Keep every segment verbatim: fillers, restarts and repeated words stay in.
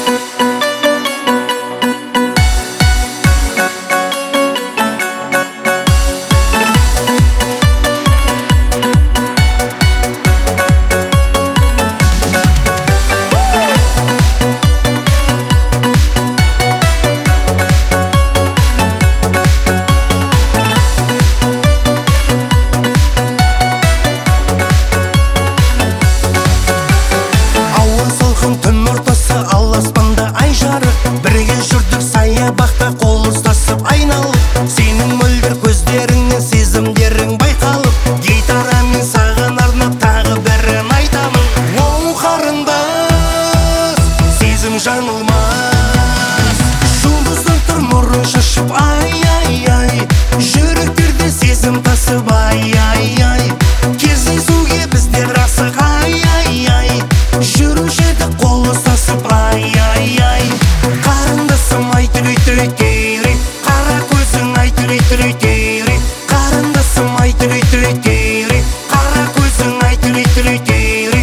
Бірге жүрдік саябақта қол ұстасып айналып, сенің мөлдір көздеріңнен сезімдерің байқалып, гитарамен саған арнап тағы бірін айтамын. Оу қарындас, сезім жаңылмас, жұлдыздан тұр нұрын шашып, ай-ай-ай, жүректерде сезім тасып, ай-ай-ай, кездесуге біздер асық, ай-ай-ай, жүруші едік қол ұстасып, ай-ай-ай. Қарындасым ай түрей-түрей-тейрей, қара көзің ай түрей-түрей-тейрей, қарындасым ай түрей-түрей-тейрей, қара көзің ай түрей-түрей-тейрей.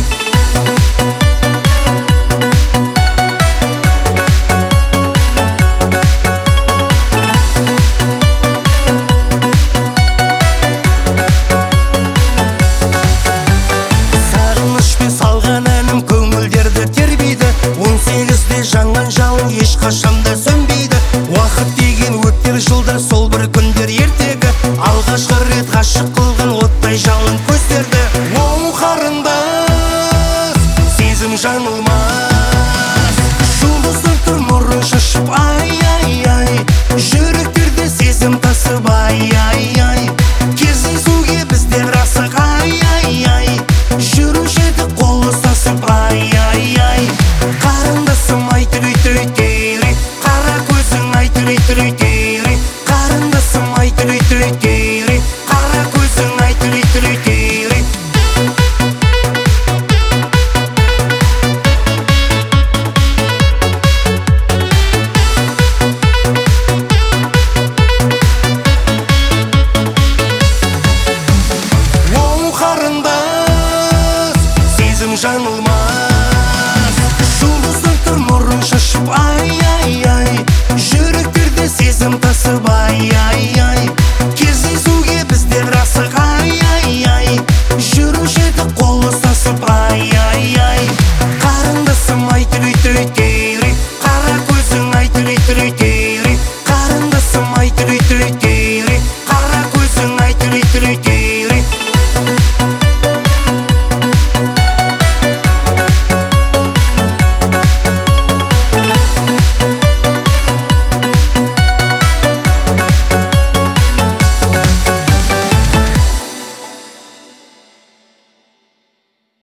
Сағынышпен салған әнім көңілдерді тербейді, он сегізде жанған жалын ешқашанда сөнбейді. Уақыт деген өтер жылдар, сол бір күндер ертегі, алғашқы рет ғашық қылған оттай жалын көздерді. Оу қарындас, сезім жаңылмас, жұлдыздан тұр нұрын шашып, ай-ай-ай, жүректерде сезім тасып, ай-ай-ай, кездесуге біздер асық, ай-ай-ай, жүруші едік қол ұстасып, ай-ай-ай. Қарындасым ай түрей-түрей-тейрей, қара көзің ай түрей-түрей-тейрей, қарындасым ай түрей-түрей-тейрей, қара көзің ай түрей-түрей-тейрей. Оу қарындас, сезім жаңылмас, жұлдыздан тұр нұрын шашып, ай-ай-ай, жүректерде сезім тасып,